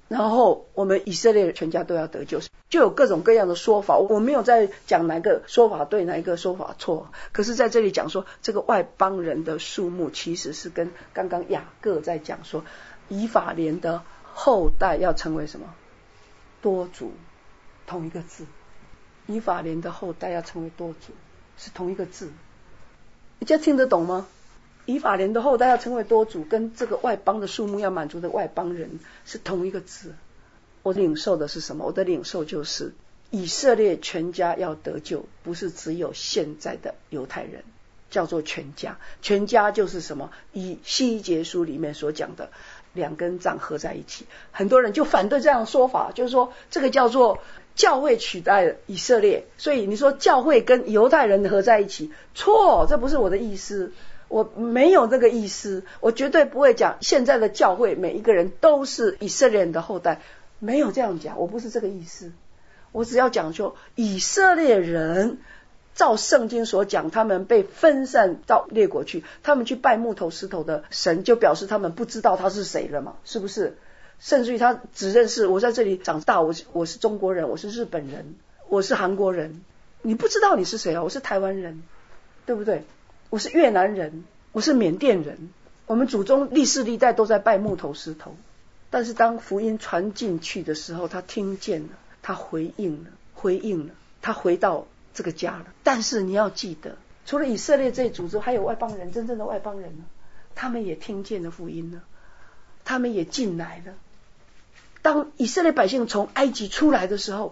然后我们以色列全家都要得救，就有各种各样的说法。我没有在讲哪个说法对，哪一个说法错，可是在这里讲说这个外邦人的数目其实是跟刚刚雅各在讲说以法莲的后代要成为什么多族，同一个字。以法莲的后代要成为多族是同一个字，你这听得懂吗？以法莲的后代要成为多族，跟这个外邦的数目要满足的外邦人是同一个字。我领受的是什么？我的领受就是以色列全家要得救，不是只有现在的犹太人，叫做全家。全家就是什么？以希节书里面所讲的两根杖合在一起。很多人就反对这样的说法，就是说这个叫做教会取代了以色列，所以你说教会跟犹太人合在一起，错，这不是我的意思，我没有这个意思，我绝对不会讲现在的教会每一个人都是以色列人的后代，没有这样讲，我不是这个意思。我只要讲说以色列人照圣经所讲，他们被分散到列国去，他们去拜木头石头的神，就表示他们不知道他是谁了嘛，是不是？甚至于他只认识我在这里长大，我是中国人，我是日本人，我是韩国人，你不知道你是谁啊？我是台湾人，对不对？我是越南人，我是缅甸人，我们祖宗历世历代都在拜木头石头。但是当福音传进去的时候，他听见了，他回应了，他回到这个家了。但是你要记得，除了以色列这一组之外，还有外邦人，真正的外邦人呢，他们也听见了福音了，他们也进来了。当以色列百姓从埃及出来的时候，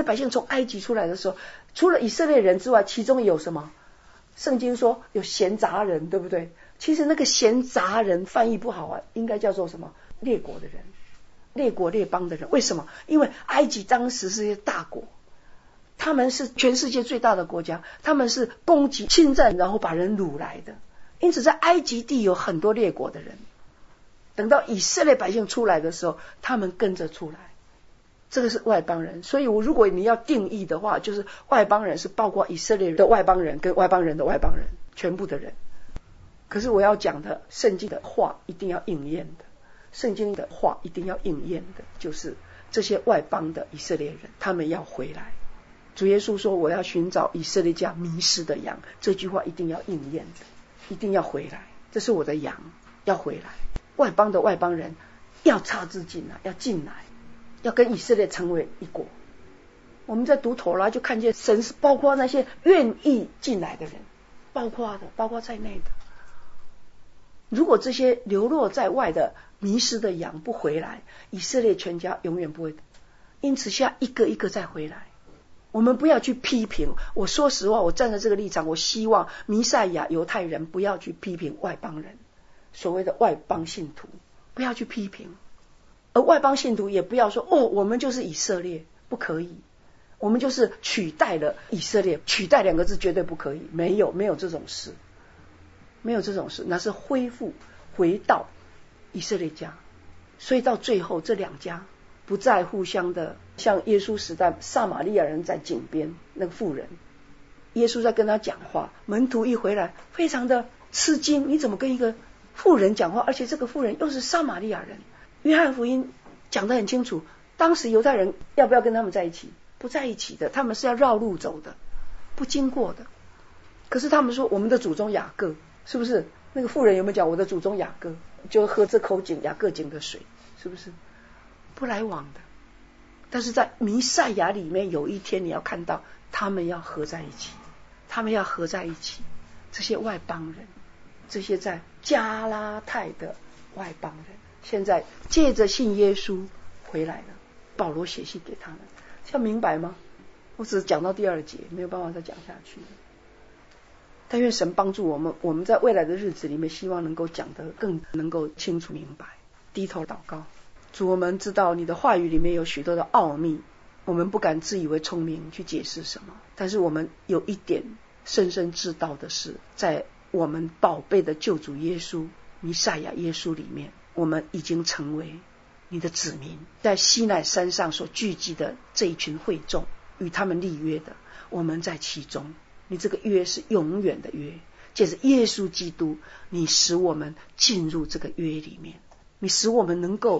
除了以色列人之外，其中有什么？圣经说有闲杂人，对不对？其实那个闲杂人翻译不好啊，应该叫做什么？列国的人，列国列邦的人。为什么？因为埃及当时是一些大国，他们是全世界最大的国家，他们是攻击侵占然后把人掳来的，因此在埃及地有很多列国的人。等到以色列百姓出来的时候，他们跟着出来，这个是外邦人。所以如果你要定义的话，就是外邦人是包括以色列的外邦人跟外邦人的外邦人，全部的人。可是我要讲的圣经的话一定要应验的，圣经的话一定要应验的，就是这些外邦的以色列人，他们要回来。主耶稣说我要寻找以色列家迷失的羊，这句话一定要应验的，一定要回来，这是我的羊，要回来。外邦的外邦人要插支进来，要进来，要跟以色列成为一国。我们在读妥拉就看见神是包括那些愿意进来的人，包括在内的。如果这些流落在外的迷失的羊不回来，以色列全家永远不会。因此现在一个一个再回来。我们不要去批评，我说实话，我站在这个立场，我希望弥赛亚犹太人不要去批评外邦人，所谓的外邦信徒不要去批评，而外邦信徒也不要说我们就是以色列，不可以，我们就是取代了以色列，取代两个字绝对不可以，没有这种事，没有这种事，那是恢复回到以色列家。所以到最后这两家不再互相的，像耶稣时代撒玛利亚人在井边那个妇人，耶稣在跟他讲话，门徒一回来非常的吃惊，你怎么跟一个妇人讲话，而且这个妇人又是撒玛利亚人。约翰福音讲得很清楚，当时犹太人要不要跟他们在一起？不在一起的，他们是要绕路走的，不经过的。可是他们说我们的祖宗雅各，是不是？那个妇人有没有讲我的祖宗雅各就喝这口井雅各井的水，是不是？不来往的。但是在弥赛亚里面有一天你要看到他们要合在一起，他们要合在一起。这些外邦人，这些在加拉太的外邦人，现在借着信耶稣回来了。保罗写信给他们，这样明白吗？我只讲到第2节，没有办法再讲下去。但愿神帮助我们，我们在未来的日子里面，希望能够讲得更能够清楚明白。低头祷告。主，我们知道你的话语里面有许多的奥秘，我们不敢自以为聪明去解释什么，但是我们有一点深深知道的是，在我们宝贝的救主耶稣弥赛亚耶稣里面，我们已经成为你的子民，在西乃山上所聚集的这一群会众，与他们立约的，我们在其中。你这个约是永远的约，借着耶稣基督，你使我们进入这个约里面，你使我们能够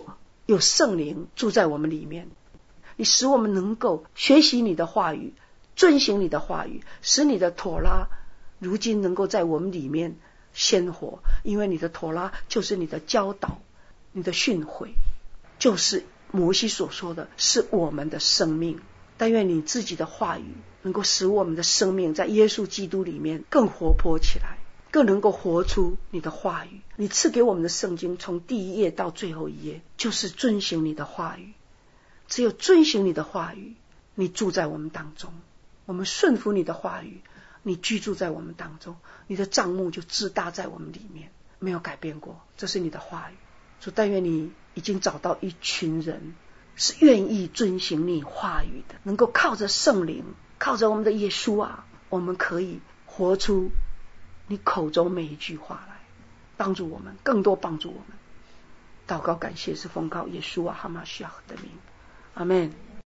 有圣灵住在我们里面，你使我们能够学习你的话语，遵行你的话语，使你的妥拉如今能够在我们里面鲜活，因为你的妥拉就是你的教导，你的训诲，就是摩西所说的是我们的生命。但愿你自己的话语能够使我们的生命在耶稣基督里面更活泼起来，更能够活出你的话语。你赐给我们的圣经从第一页到最后一页就是遵行你的话语，只有遵行你的话语，你住在我们当中，我们顺服你的话语，你居住在我们当中，你的帐幕就自搭在我们里面，没有改变过。这是你的话语。所以但愿你已经找到一群人是愿意遵行你话语的，能够靠着圣灵，靠着我们的耶稣啊，我们可以活出你口中每一句话来，帮助我们，更多帮助我们。祷告感谢是奉靠耶稣啊哈马西亚的名，阿们。